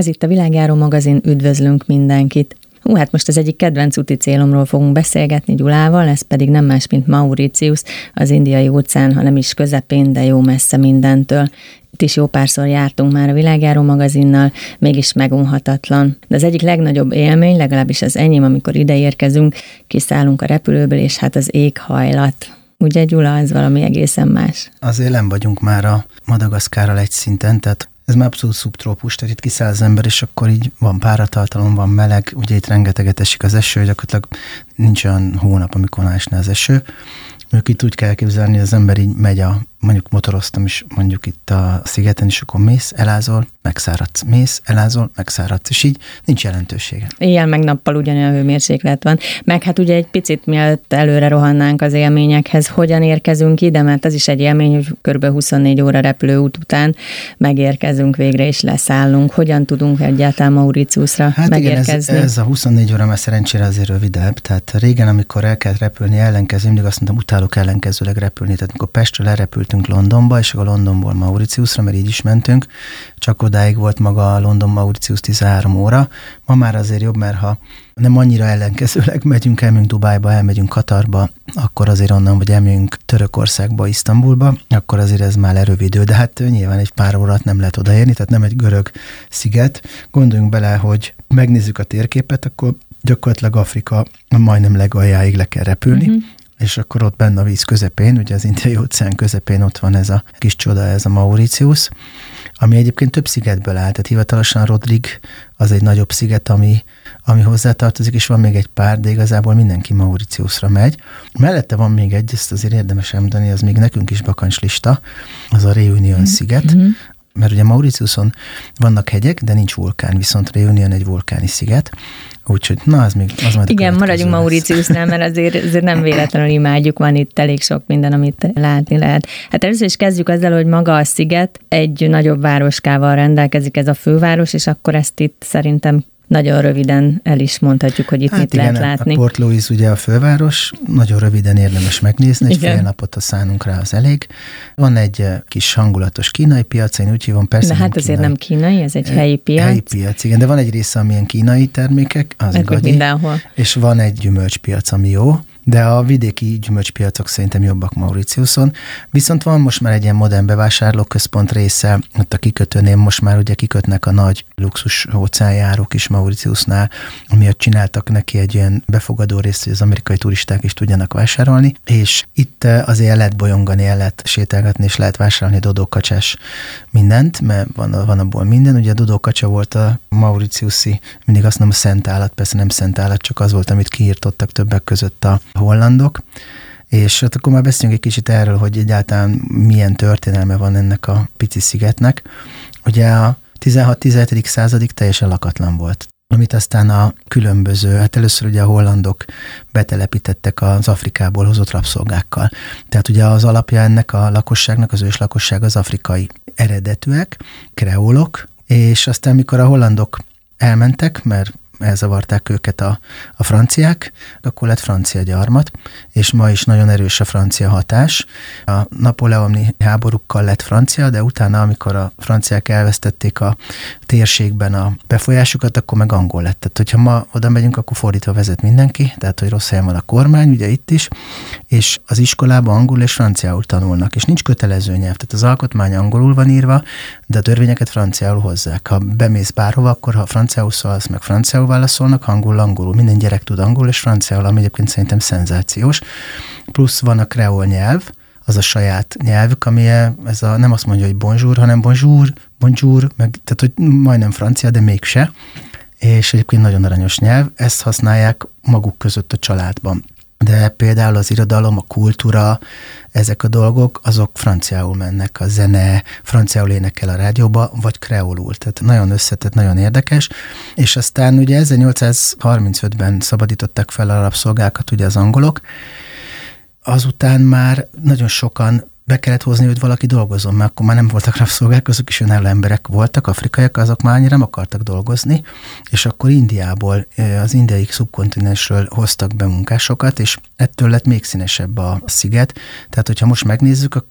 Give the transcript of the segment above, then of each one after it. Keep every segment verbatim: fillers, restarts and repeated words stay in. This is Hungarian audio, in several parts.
Ez itt a Világjáró magazin, üdvözlünk mindenkit. Hú, hát most az egyik kedvenc úti célomról fogunk beszélgetni Gyulával, ez pedig nem más, mint Mauritius, az Indiai óceán, hanem is közepén, de jó messze mindentől. Itt is jó párszor jártunk már a Világjáró magazinnal, mégis megunhatatlan. De az egyik legnagyobb élmény, legalábbis az enyém, amikor ide érkezünk, kiszállunk a repülőből, és hát az éghajlat. Ugye, Gyula, ez valami egészen más. Azért nem vagyunk már a Madagaszkárral egy szinten, tehát ez már abszolút szubtrópus, tehát itt kiszáll az ember, és akkor így van páratartalom, van meleg, ugye itt rengeteget esik az eső, gyakorlatilag nincs olyan hónap, amikor ne esne az eső. Ők itt úgy kell képzelni, hogy az ember így megy a, mondjuk motoroztam is, mondjuk itt a szigeten, és akkor mész, elázol, megszáradsz, mész, elázol, megszáradsz, és így nincs jelentősége. Éjjel meg nappal ugyanolyan hőmérséklet van. Meg hát ugye egy picit mielőtt előre rohannánk az élményekhez, hogyan érkezünk ide, mert ez is egy élmény, hogy kb. huszonnégy óra repülőút után megérkezünk végre, és leszállunk. Hogyan tudunk egyáltalán Mauritiusra hát megérkezni? Igen, ez, ez a huszonnégy óra, mert szerencsére azért rövidebb. Tehát régen, amikor el kellett repülni, ellenkező, mindig azt mondtam, utálok ellenkezőleg repülni. Tehát amikor Pestről elrepültünk Londonba, és akkor Londonból Mauritiusra, mert így is mentünk, csak odáig volt maga a London-Mauritius tizenhárom óra. Ma már azért jobb, mert ha nem annyira ellenkezőleg megyünk, elmegyünk Dubájba, elmegyünk Katarba, akkor azért onnan, vagy elmegyünk Törökországba, Isztambulba, akkor azért ez már lerövidül, de hát nyilván egy pár órát nem lehet odaérni, tehát nem egy görög sziget. Gondoljunk bele, hogy megnézzük a térképet, akkor gyakorlatilag Afrika majdnem legaljáig le kell repülni, uh-huh. és akkor ott benne a víz közepén, ugye az Indiai óceán közepén ott van ez a kis csoda, ez a Mauritius, ami egyébként több szigetből áll, tehát hivatalosan Rodrigue az egy nagyobb sziget, ami, ami hozzátartozik, és van még egy pár, de igazából mindenki Mauritiusra megy. Mellette van még egy, ezt azért érdemes említeni, az még nekünk is bakancslista, az a Réunion mm-hmm. sziget, mert ugye Mauritiuson vannak hegyek, de nincs vulkán, viszont Réunion egy vulkáni sziget, úgyhogy na, az még az majd igen, maradjunk Mauritiusnál, mert azért, azért nem véletlenül imádjuk, van itt elég sok minden, amit látni lehet. Hát először is kezdjük azzal, hogy maga a sziget egy nagyobb városkával rendelkezik, ez a főváros, és akkor ezt itt szerintem nagyon röviden el is mondhatjuk, hogy itt hát mit igen, lehet látni. A Port Louis ugye a főváros, nagyon röviden érdemes megnézni, egy igen. fél napot a szánunk rá, az elég. Van egy kis hangulatos kínai piac, én úgy hívom, persze. De hát azért kínai. Nem kínai, ez egy helyi piac. Helyi piac, igen, de van egy része, amilyen kínai termékek, az gagyi, mindenhol. És van egy gyümölcspiac, ami jó, de a vidéki gyümölcspiacok szerintem jobbak Mauritiuson. Viszont van most már egy ilyen modern bevásárlóközpont része, ott a kikötőnél most már ugye kikötnek a nagy luxus óceánjárók is Mauritiusnál, amiatt csináltak neki egy ilyen befogadó részt, hogy az amerikai turisták is tudjanak vásárolni, és itt azért el lehet bolyongani, el lehet sétálgatni, és lehet vásárolni dodókacsás mindent, mert van, van abból minden. Ugye a dodókacsa volt a mauritiusi, mindig azt mondom, a szent állat, persze nem szent állat, csak az volt, amit kiírtottak többek között a hollandok, és hát akkor már beszéljünk egy kicsit erről, hogy egyáltalán milyen történelme van ennek a pici szigetnek. Ugye a tizenhat-tizenhetedik századig teljesen lakatlan volt, amit aztán a különböző, hát először ugye a hollandok betelepítettek az Afrikából hozott rabszolgákkal. Tehát ugye az alapja ennek a lakosságnak, az őslakosság az afrikai eredetűek, kreólok, és aztán mikor a hollandok elmentek, mert elzavarták őket a, a franciák, akkor lett francia gyarmat, és ma is nagyon erős a francia hatás. A napóleoni háborúkkal lett francia, de utána, amikor a franciák elvesztették a térségben a befolyásukat, akkor meg angol lett. Tehát, hogyha ma oda megyünk, akkor fordítva vezet mindenki, tehát, hogy rossz helyen van a kormány, ugye itt is, és az iskolában angol és franciául tanulnak, és nincs kötelező nyelv, tehát az alkotmány angolul van írva, de a törvényeket franciául hozzák. Ha bemész bárhova, akkor ha franciául szólsz, meg franciául válaszolnak, angol, angolul. Minden gyerek tud angol és franciául, ami egyébként szerintem szenzációs. Plusz van a kreol nyelv, az a saját nyelvük, ami ez a, nem azt mondja, hogy bonjour, hanem bonjour, bonjour, meg, tehát hogy majdnem francia, de mégse. És egyébként nagyon aranyos nyelv, ezt használják maguk között a családban. De például az irodalom, a kultúra, ezek a dolgok, azok franciául mennek, a zene, franciául énekel a rádióba, vagy kreolul. Tehát nagyon összetett, nagyon érdekes. És aztán ugye ezernyolcszázharmincötben szabadították fel a rabszolgákat ugye az angolok. Azután már nagyon sokan be kellett hozni, hogy valaki dolgozzon, mert akkor már nem voltak rabszolgák, azok is önálló emberek voltak, afrikaiak, azok már annyira nem akartak dolgozni, és akkor Indiából, az indiai szubkontinensről hoztak be munkásokat, és ettől lett még színesebb a sziget. Tehát, hogyha most megnézzük, akkor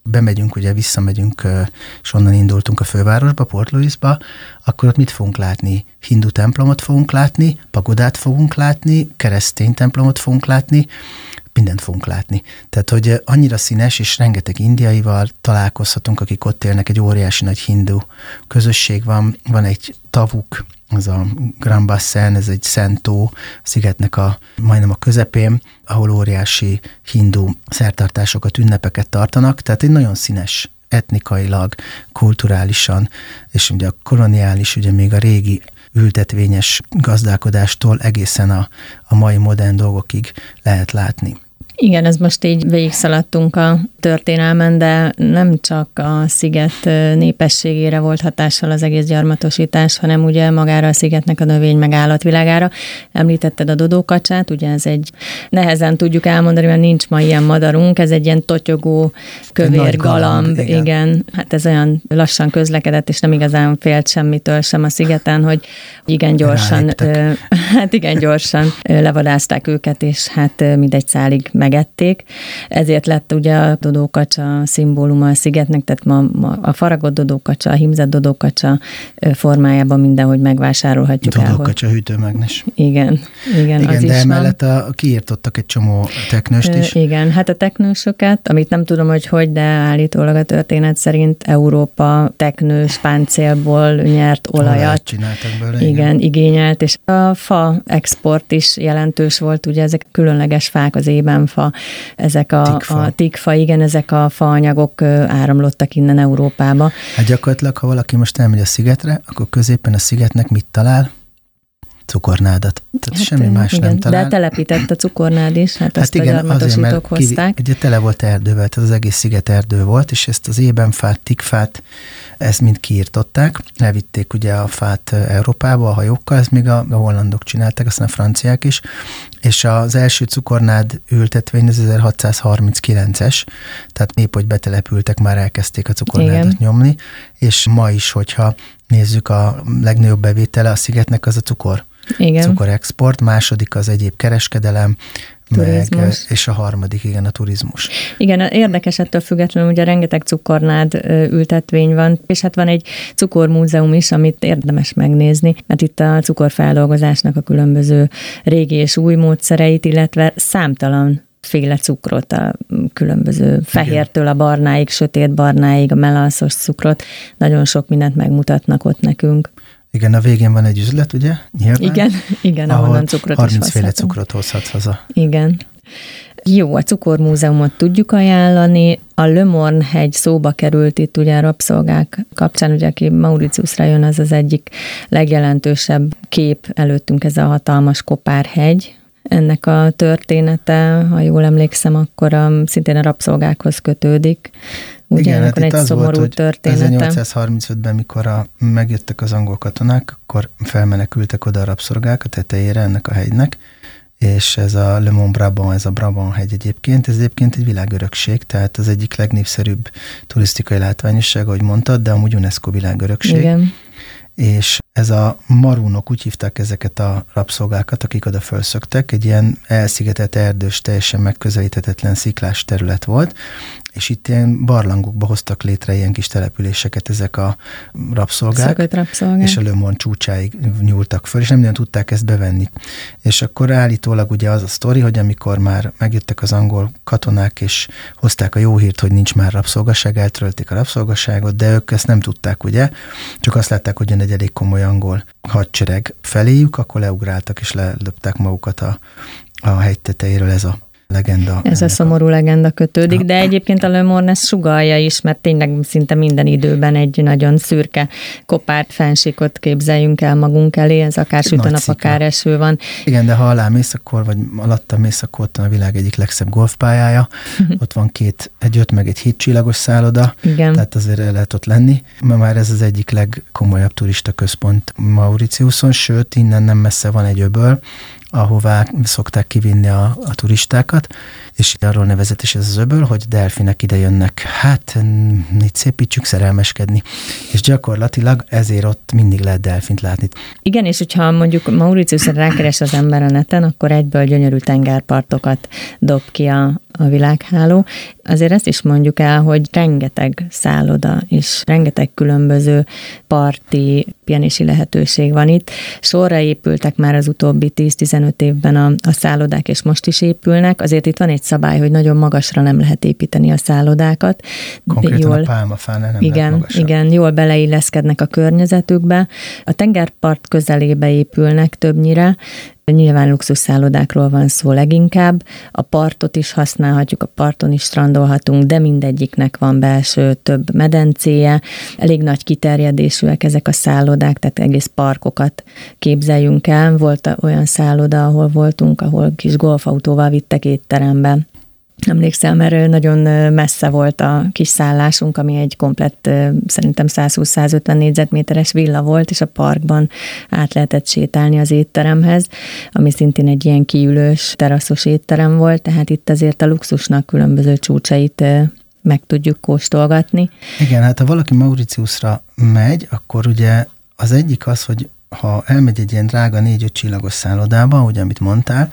bemegyünk, ugye visszamegyünk, és onnan indultunk a fővárosba, Port Louisba, akkor ott mit fogunk látni? Hindu templomot fogunk látni, pagodát fogunk látni, keresztény templomot fogunk látni, mindent fogunk látni. Tehát, hogy annyira színes, és rengeteg indiaival találkozhatunk, akik ott élnek, egy óriási nagy hindu közösség van, van egy tavuk, az a Grand Bassin, ez egy szent tó, a szigetnek a, majdnem a közepén, ahol óriási hindu szertartásokat, ünnepeket tartanak, tehát egy nagyon színes, etnikailag, kulturálisan, és ugye a koloniális, ugye még a régi ültetvényes gazdálkodástól egészen a, a mai modern dolgokig lehet látni. Igen, ez most így végigszaladtunk a történelmen, de nem csak a sziget népességére volt hatással az egész gyarmatosítás, hanem ugye magára a szigetnek a növény meg állatvilágára. Említetted a dodókacsát, ugye ez egy, nehezen tudjuk elmondani, mert nincs ma ilyen madarunk, ez egy ilyen totyogó, kövér galamb, galamb igen. igen. Hát ez olyan lassan közlekedett, és nem igazán félt semmitől sem a szigeten, hogy igen gyorsan, Ráléptek. hát igen gyorsan levadázták őket, és hát mindegy szálig megették. Ezért lett ugye a dodókacsa szimbóluma a szigetnek, tehát ma, ma a faragott dodókacsa, a hímzett dodókacsa formájában mindenhogy megvásárolhatjuk el. Dodókacsa hűtőmágnes. Igen, igen, igen, az de is emellett a, kiírtottak egy csomó teknőst is. Igen, hát a teknősöket, amit nem tudom, hogy hogy, de állítólag a történet szerint Európa teknős páncélból nyert olajat. Olajat csináltak belőle. Igen, igen, igényelt, és a fa export is jelentős volt, ugye ezek különleges fák, az ébenfa, ezek a tikfa. a tikfa, igen, ezek a faanyagok áramlottak innen Európába. Hát gyakorlatilag, ha valaki most elmegy a szigetre, akkor középen a szigetnek mit talál? Cukornádat. Tehát hát, semmi más igen, nem talál. De telepített a cukornád is, hát, hát ezt igen, a gyarmatosítók hozták. Ugye tele volt erdővel, tehát az egész sziget erdő volt, és ezt az ébenfát, tikfát, ezt mind kiírtották. Elvitték ugye a fát Európába a hajókkal, ezt még a, a hollandok csinálták, aztán a franciák is, és az első cukornád ültetvény az ezerhatszázharminckilences, tehát épp, hogy betelepültek, már elkezdték a cukornádat igen. nyomni, és ma is, hogyha nézzük, a legnagyobb bevétele a szigetnek az a cukor. Igen. Cukorexport, második az egyéb kereskedelem, meg, és a harmadik, igen, a turizmus. Igen, érdekes ettől függetlenül, ugye rengeteg cukornád ültetvény van, és hát van egy cukormúzeum is, amit érdemes megnézni, mert itt a cukorfeldolgozásnak a különböző régi és új módszereit, illetve számtalan féle cukrot, a különböző fehértől a barnáig, sötét barnáig, a melanszos cukrot, nagyon sok mindent megmutatnak ott nekünk. Igen, a végén van egy üzlet, ugye? Nyilván, igen, igen, ahonnan cukrot is harminc féle cukrot hozhatsz haza. Igen. Jó, a cukormúzeumot tudjuk ajánlani. A Le Morne hegy szóba került itt ugye a rabszolgák kapcsán, ugye aki Mauritiusra jön, az az egyik legjelentősebb kép előttünk, ez a hatalmas kopárhegy. Ennek a története, ha jól emlékszem, akkor a, szintén a rabszolgákhoz kötődik. Ugye, igen, hát egy az szomorú volt, története. ezernyolcszázharmincötben, mikor a, megjöttek az angol katonák, akkor felmenekültek oda a rabszolgák a tetejére ennek a hegynek, és ez a Le Mont Brabant, ez a Brabant hegy egyébként, ez egyébként egy világörökség, tehát az egyik legnépszerűbb turisztikai látványosság, ahogy mondtad, de amúgy UNESCO világörökség. Igen. És ez a marunok, úgy hívták ezeket a rabszolgákat, akik oda fölszöktek, egy ilyen elszigetelt erdős, teljesen megközelíthetetlen sziklás terület volt, és itt ilyen barlangokba hoztak létre ilyen kis településeket ezek a rabszolgák, és a Le Morne csúcsáig nyúltak föl, és nem nagyon tudták ezt bevenni. És akkor állítólag ugye az a sztori, hogy amikor már megjöttek az angol katonák, és hozták a jó hírt, hogy nincs már rabszolgaság, eltörölték a rabszolgaságot, de ők ezt nem tudták, ugye? Csak azt látták, hogy jön egy elég komoly angol hadsereg feléjük, akkor leugráltak, és lelöptek magukat a, a hegy tetejéről, ez a legenda. Ez a szomorú legenda kötődik, de egyébként a Le Morne ezt sugallja is, mert tényleg szinte minden időben egy nagyon szürke, kopárt fensíkot képzeljünk el magunk elé, ez akár süt a nap, akár eső van. Igen, de ha alá mész, akkor, vagy alatta mész, akkor ott van a világ egyik legszebb golfpályája, ott van két, egy öt meg egy hét csillagos szálloda, igen. Tehát azért el lehet ott lenni. Ma már ez az egyik legkomolyabb turista központ Mauritiuson, sőt, innen nem messze van egy öböl, ahová szokták kivinni a, a turistákat, és arról nevezett is ez az öböl, hogy delfinek ide jönnek, hát itt szépítsük szerelmeskedni, és gyakorlatilag ezért ott mindig lehet delfint látni. Igen, és hogyha mondjuk Mauritiusra rákeres az ember a neten, akkor egyből gyönyörű tengerpartokat dob ki a a világháló. Azért ezt is mondjuk el, hogy rengeteg szálloda és rengeteg különböző parti, pihenési lehetőség van itt. Sorra épültek már az utóbbi tíz-tizenöt évben a, a szállodák, és most is épülnek. Azért itt van egy szabály, hogy nagyon magasra nem lehet építeni a szállodákat. Konkrétan jól, a pálmafánál nem igen, lehet magasabb. Igen, jól beleilleszkednek a környezetükbe. A tengerpart közelébe épülnek többnyire. Nyilván luxusszállodákról van szó leginkább. A partot is használhatjuk, a parton is strandolhatunk, de mindegyiknek van belső több medencéje. Elég nagy kiterjedésűek ezek a szállodák, tehát egész parkokat képzeljünk el. Volt olyan szálloda, ahol voltunk, ahol kis golfautóval vittek étterembe. Emlékszem, mert nagyon messze volt a kis szállásunk, ami egy komplett, szerintem százhúsz-százötven négyzetméteres villa volt, és a parkban át lehetett sétálni az étteremhez, ami szintén egy ilyen kiülős, teraszos étterem volt, tehát itt azért a luxusnak különböző csúcsait meg tudjuk kóstolgatni. Igen, hát ha valaki Mauritiusra megy, akkor ugye az egyik az, hogy ha elmegy egy ilyen drága négy-öt csillagos szállodába, ugye amit mondtál,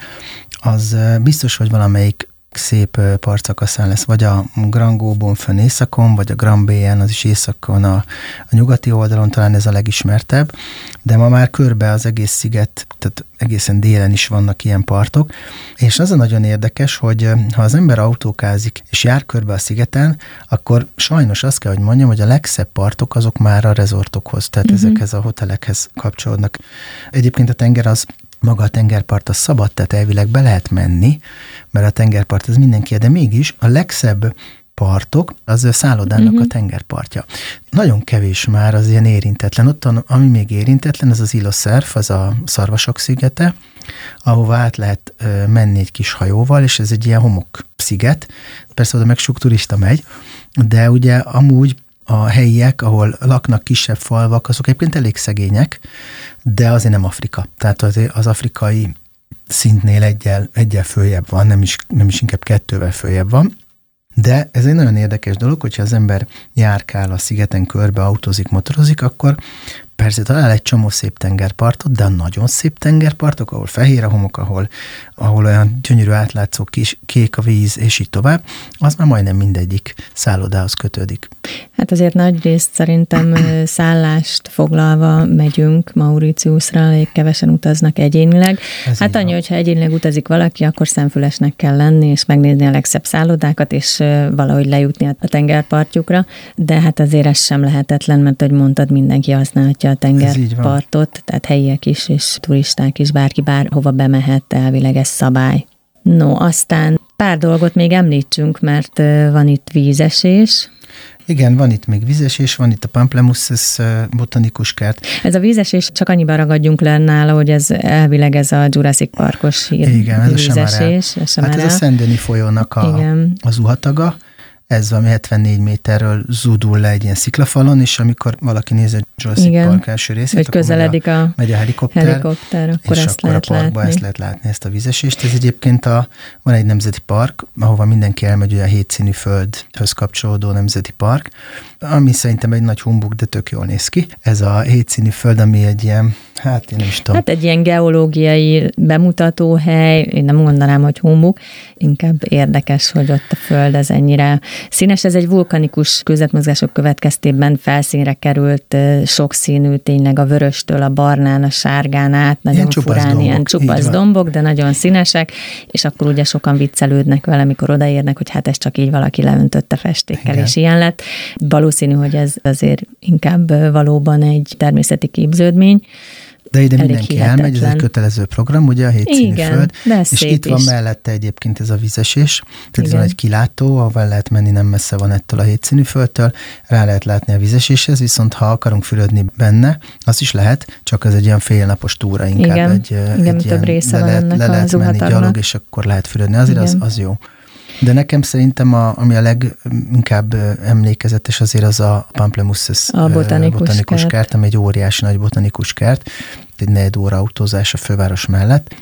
az biztos, hogy valamelyik szép partszakaszán lesz, vagy a Grand Gobon fönn északon, vagy a Grand Bayen, az is északon, a, a nyugati oldalon talán ez a legismertebb, de ma már körbe az egész sziget, tehát egészen délen is vannak ilyen partok, és az a nagyon érdekes, hogy ha az ember autókázik, és jár körbe a szigeten, akkor sajnos azt kell, hogy mondjam, hogy a legszebb partok azok már a rezortokhoz, tehát uh-huh. ezekhez a hotelekhez kapcsolódnak. Egyébként a tenger az maga a tengerpart az szabad, tehát elvileg be lehet menni, mert a tengerpart az mindenki, de mégis a legszebb partok, az a szállodának uh-huh. a tengerpartja. Nagyon kevés már az ilyen érintetlen. Ott, ami még érintetlen, az az Ilo Surf, az a Szarvasok szigete, ahova át lehet ö, menni egy kis hajóval, és ez egy ilyen homok sziget. Persze oda meg sok turista megy, de ugye amúgy a helyiek, ahol laknak kisebb falvak, azok egyébként elég szegények, de azért nem Afrika. Tehát az, az afrikai szintnél egyel, egyel följebb van, nem is, nem is inkább kettővel följebb van. De ez egy nagyon érdekes dolog, hogyha az ember járkál a szigeten körbe, autózik, motorozik, akkor persze talál egy csomó szép tengerpartot, de a nagyon szép tengerpartok, ahol fehér a homok, ahol, ahol olyan gyönyörű átlátszó kis, kék a víz, és így tovább, az már majdnem mindegyik szállodához kötődik. Hát azért nagy részt szerintem szállást foglalva megyünk Mauritiusra, elég kevesen utaznak egyénileg. Ez hát annyi, hogyha egyénileg utazik valaki, akkor szemfülesnek kell lenni, és megnézni a legszebb szállodákat, és valahogy lejutni a tengerpartjukra, de hát azért ez sem lehetetlen, mert ahogy mondtad, mindenki használhatja a tengerpartot, tehát helyiek is, és turisták is, bárki bárhova bemehet, elvileg ez szabály. No, aztán pár dolgot még említsünk, mert van itt vízesés. Igen, van itt még vízesés, van itt a Pamplemousses botanikus kert. Ez a vízesés, csak annyiban ragadjunk le nála, hogy ez elvileg ez a Jurassic Parkos hír. Igen, ez vízesés. A Semarel. Hát ez a Saint-Denis folyónak a, az uhataga. Ez valami hetvennégy méterről zúdul le egy ilyen sziklafalon, és amikor valaki nézi a Jurassic Igen. Park első részét, hogy közeledik a, a megy a helikopter, helikopter akkor és ezt akkor lehet a parkba látni. ezt lehet látni, ezt a vízesést. Ez egyébként a, van egy nemzeti park, ahova mindenki elmegy, olyan hétszínű földhöz kapcsolódó nemzeti park, ami szerintem egy nagy humbug, de tök jól néz ki. Ez a hétszínű föld, ami egy ilyen, hát én nem is tudom. Hát egy ilyen geológiai bemutatóhely, én nem mondanám, hogy humbug, inkább érdekes, hogy ott a föld ez ennyire színes. Ez egy vulkanikus kőzetmozgások következtében felszínre került, sokszínű, tényleg a vöröstől a barnán, a sárgán át, nagyon ilyen furán, dombok, ilyen csupasz dombok, de nagyon színesek, és akkor ugye sokan viccelődnek vele, amikor odaérnek, hogy hát ez csak így valaki leöntötte festékkel, Igen. és ilyen lett. Valószínű, hogy ez azért inkább valóban egy természeti képződmény. De ide mindenki elmegy, ez egy kötelező program, ugye a hétszínű föld, és itt van is. Mellette egyébként ez a vízesés, tehát ez van egy kilátó, ahol lehet menni, nem messze van ettől a hétszínű földtől, rá lehet látni a vízeséshez, viszont ha akarunk fürödni benne, az is lehet, csak ez egy olyan félnapos túra inkább. Igen, egy, Igen egy több része le, van ennek le lehet menni gyalog, és akkor lehet fürödni, azért az, az jó. De nekem szerintem, a, ami a leginkább emlékezetes azért az a Pamplemousses a botanikus, botanikus kert, ami egy óriási nagy botanikus kert, egy negyed óra autózás a főváros mellett,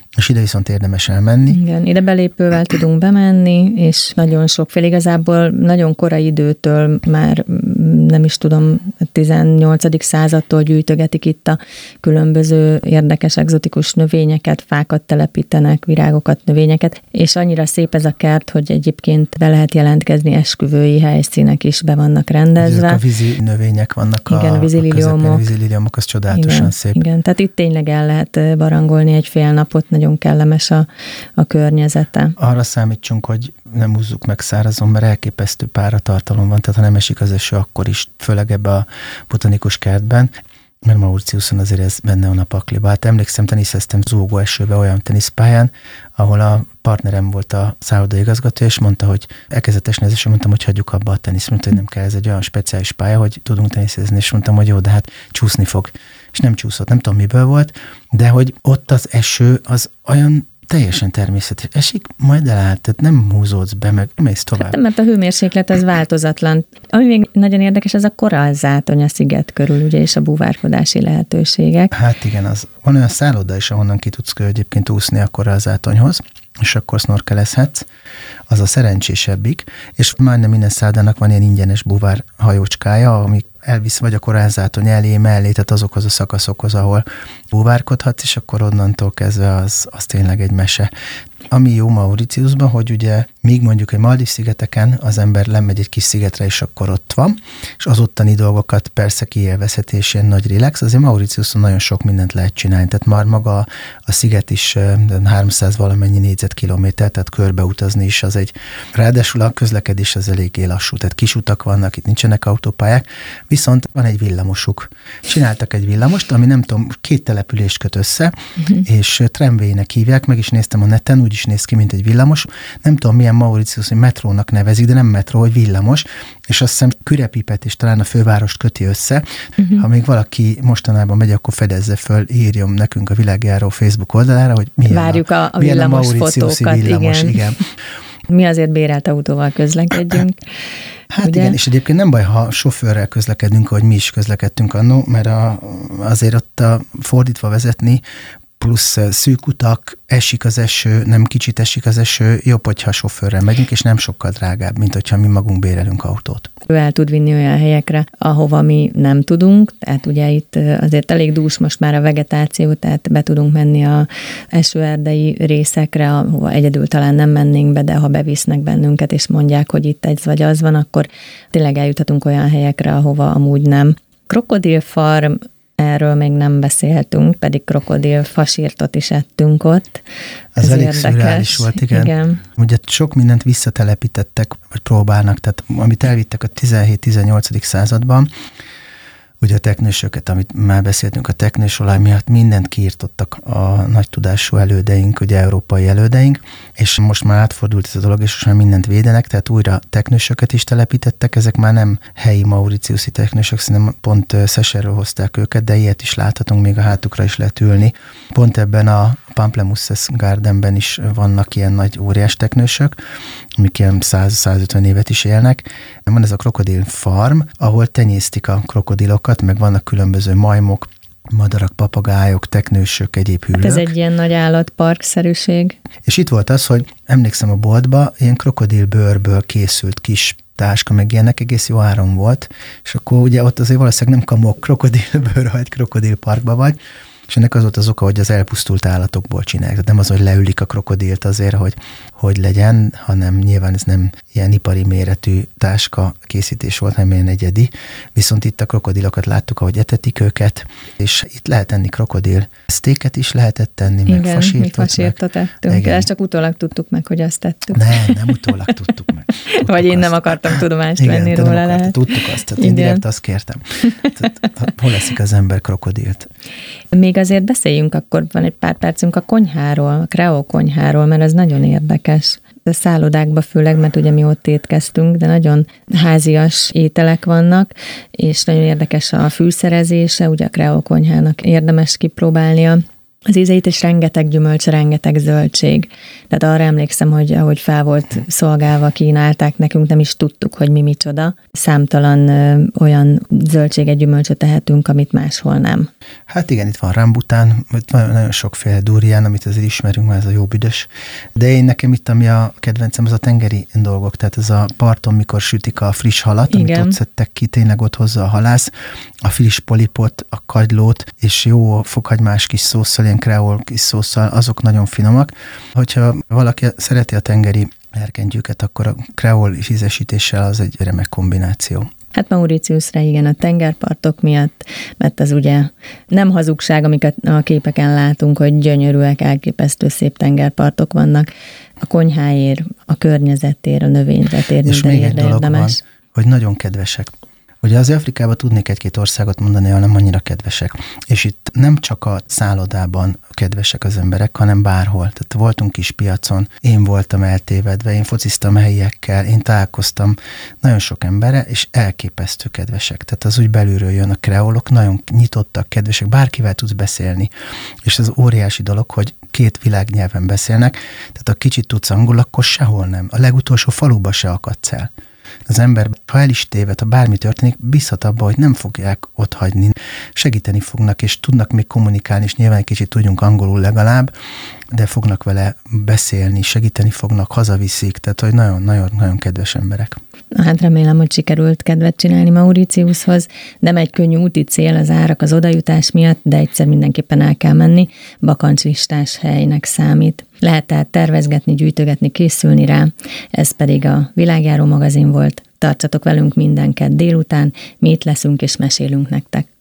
és ide viszont érdemes elmenni. Igen, ide belépővel tudunk bemenni, és nagyon sokféle, igazából nagyon korai időtől, már nem is tudom, a tizennyolcadik századtól gyűjtögetik itt a különböző érdekes, egzotikus növényeket, fákat telepítenek, virágokat, növényeket, és annyira szép ez a kert, hogy egyébként be lehet jelentkezni, esküvői helyszínek is be vannak rendezve. Ezek a vízi növények vannak. Igen, a vízililiomok. A vízililiomok, az csodálatosan igen, szép. Igen, tehát itt tényleg el lehet barangolni egy fél napot, nagyon kellemes a, a környezete. Arra számítsunk, hogy nem húzzuk meg szárazon, mert elképesztő páratartalom van, tehát ha nem esik az eső, akkor is, főleg ebbe a botanikus kertben, mert Mauritiuson azért ez benne van a pakliba. Hát emlékszem, teniszeztem zúgó esőbe olyan teniszpályán, ahol a partnerem volt a szállodaigazgató, és mondta, hogy elkezdett esni az eső, mondtam, hogy hagyjuk abba a teniszt, mondta, hogy nem kell, ez egy olyan speciális pálya, hogy tudunk teniszezni, és mondtam, hogy jó, de hát csúszni fog. És nem csúszott, nem tudom miből volt, de hogy ott az eső az olyan teljesen természetes. Esik, majd eláll, tehát nem húzódsz be, meg mész tovább. Hát, mert a hőmérséklet az változatlan. Ami még nagyon érdekes, ez a korallzátony a sziget körül, ugye, és a búvárkodási lehetőségek. Hát igen, az, van olyan szálloda is, ahonnan ki tudsz egyébként úszni a korallzátonyhoz, és akkor snorkelezhetsz, az a szerencsésebbik, és majdnem minden szállodának van ilyen ingyenes búvár hajócskája, ami elvisz vagy a korallzátony elé, mellé, tehát azokhoz a szakaszokhoz, ahol búvárkodhatsz, és akkor onnantól kezdve az, az tényleg egy mese. Ami jó Mauritiusban, hogy ugye míg mondjuk egy Maldív-szigeteken az ember lemegy egy kis szigetre, és akkor ott van, és az ottani dolgokat persze kiélvezheti, és ilyen nagy relax, azért Mauritiuson nagyon sok mindent lehet csinálni, tehát már maga a sziget is háromszáz valamennyi négyzetkilométer, tehát körbeutazni is az egy, ráadásul a közlekedés az eléggé lassú, tehát kis utak vannak, itt nincsenek autópályák, viszont van egy villamosuk. Csináltak egy villamost, ami nem tudom, két települést köt össze, uh-huh. és tramwaynek hívják, meg is néztem a neten, úgy is néz ki, mint egy villamos. Nem tudom, milyen Mauritiusi metrónak nevezik, de nem metró, hogy villamos, és azt hiszem Kürepipet és talán a fővárost köti össze. Uh-huh. Ha még valaki mostanában megy, akkor fedezze föl, írjon nekünk a Világjáró Facebook oldalára, hogy milyen Várjuk a, a, a villamos a fotókat, villamos, igen. igen. Mi azért bérelt autóval közlekedjünk. Hát ugye? Igen, és egyébként nem baj, ha sofőrrel közlekedünk, ahogy mi is közlekedtünk annó, mert a, azért ott a fordítva vezetni, plusz szűk utak, esik az eső, nem kicsit esik az eső, jobb, hogyha sofőrrel megyünk, és nem sokkal drágább, mint hogyha mi magunk bérelünk autót. Ő el tud vinni olyan helyekre, ahova mi nem tudunk, tehát ugye itt azért elég dús most már a vegetáció, tehát be tudunk menni a esőerdei részekre, ahova egyedül talán nem mennénk be, de ha bevisznek bennünket, és mondják, hogy itt egy vagy az van, akkor tényleg eljuthatunk olyan helyekre, ahova amúgy nem. Krokodilfarm, erről még nem beszéltünk, pedig krokodil fasírtot is ettünk ott. Ez, Ez elég szürreális volt, igen. igen. Ugye sok mindent visszatelepítettek, vagy próbálnak, tehát amit elvittek a tizenhét-tizennyolcadik században, ugye a teknősöket, amit már beszéltünk, a teknősolaj miatt mindent kiirtottak a nagy tudású elődeink, ugye európai elődeink, és most már átfordult ez a dolog, és most már mindent védenek, tehát újra teknősöket is telepítettek, ezek már nem helyi mauritiuszi teknősök, szerintem pont Seychelről hozták őket, de ilyet is láthatunk, még a hátukra is lehet ülni. Pont ebben a Pamplemousses Gardenben is vannak ilyen nagy óriás teknősök, amik ilyen száz-százötven évet is élnek. Van ez a krokodil farm, ahol tenyésztik a krokodilokat, meg vannak különböző majmok, madarak, papagájok, teknősök, egyéb hüllők. Hát ez egy ilyen nagy állatparkszerűség. És itt volt az, hogy emlékszem a boltba, ilyen krokodilbőrből készült kis táska, meg ilyenek, egész jó áron volt, és akkor ugye ott azért valószínűleg nem kamok krokodilbőr, ha egy krokodilparkba vagy, és ennek az volt az oka, hogy az elpusztult állatokból csinálják. Tehát nem az, hogy leülik a krokodilt azért, hogy, hogy legyen, hanem nyilván ez nem ilyen ipari méretű táska készítés volt, hanem ilyen egyedi. Viszont itt a krokodilokat láttuk, ahogy etetik őket, és itt lehet enni krokodil sztéket is lehetett tenni, igen, meg fasírtot. mi fasírtot meg, ettünk. Igen. Ezt csak utólag tudtuk meg, hogy azt tettük. Nem, nem utólag tudtuk meg. Tudtuk Vagy én azt. nem akartam tudomást igen, venni róla lehet. Tudtuk azt, tehát én direkt azt kértem. Tehát, hol eszik az ember krokodilt? Még azért beszéljünk, akkor van egy pár percünk a konyháról, a Kreó konyháról, mert ez nagyon érdekes. A szállodákba főleg, mert ugye mi ott étkeztünk, de nagyon házias ételek vannak, és nagyon érdekes a fűszerezése, ugye a Kreó konyhának érdemes kipróbálnia az ízeit, és rengeteg gyümölcs, rengeteg zöldség. Tehát arra emlékszem, hogy ahogy fel volt szolgálva, kínálták nekünk, nem is tudtuk, hogy mi micsoda. Számtalan ö, olyan zöldséget, gyümölcsöt tehetünk, amit máshol nem. Hát igen, itt van rambután, nagyon sokféle durián, amit azért ismerünk, mert ez a jó büdös. De én nekem itt, ami a kedvencem, az a tengeri dolgok, tehát ez a parton, mikor sütik a friss halat, igen. amit ott szedtek ki, tényleg ott hozza a halász, a friss polipot, a kagylót, és jó fokhagymás kis szósszal, ilyen kreol kis szósszal, azok nagyon finomak. Hogyha valaki szereti a tengeri erkentyűket, akkor a kreol ízesítéssel az egy remek kombináció. Hát Mauritiusra igen, a tengerpartok miatt, mert az ugye nem hazugság, amiket a képeken látunk, hogy gyönyörűek, elképesztő szép tengerpartok vannak. A konyháért, a környezetért, a növényzetért, és még egy dolog érdemes. Van, hogy nagyon kedvesek. Ugye az Afrikában tudnék egy-két országot mondani, ahol nem annyira kedvesek. És itt nem csak a szállodában kedvesek az emberek, hanem bárhol. Tehát voltunk kis piacon, én voltam eltévedve, én fociztam helyiekkel, én találkoztam nagyon sok emberre, és elképesztő kedvesek. Tehát az úgy belülről jön, a kreolok nagyon nyitottak, kedvesek, bárkivel tudsz beszélni. És ez óriási dolog, hogy két világnyelven beszélnek, tehát ha kicsit tudsz angol, akkor sehol nem. A legutolsó faluba se akadsz el. Az ember, ha el is téved, ha bármi történik, bízhat abba, hogy nem fogják otthagyni, segíteni fognak, és tudnak még kommunikálni, és nyilván egy kicsit tudjunk angolul legalább, de fognak vele beszélni, segíteni fognak, hazaviszik, tehát hogy nagyon-nagyon kedves emberek. Hát remélem, hogy sikerült kedvet csinálni Mauritiushoz. Nem egy könnyű úti cél az árak az odajutás miatt, de egyszer mindenképpen el kell menni. Bakancslistás helynek számít. Lehet tehát tervezgetni, gyűjtögetni, készülni rá. Ez pedig a Világjáró magazin volt. Tartsatok velünk minden kedd délután, mi itt leszünk és mesélünk nektek.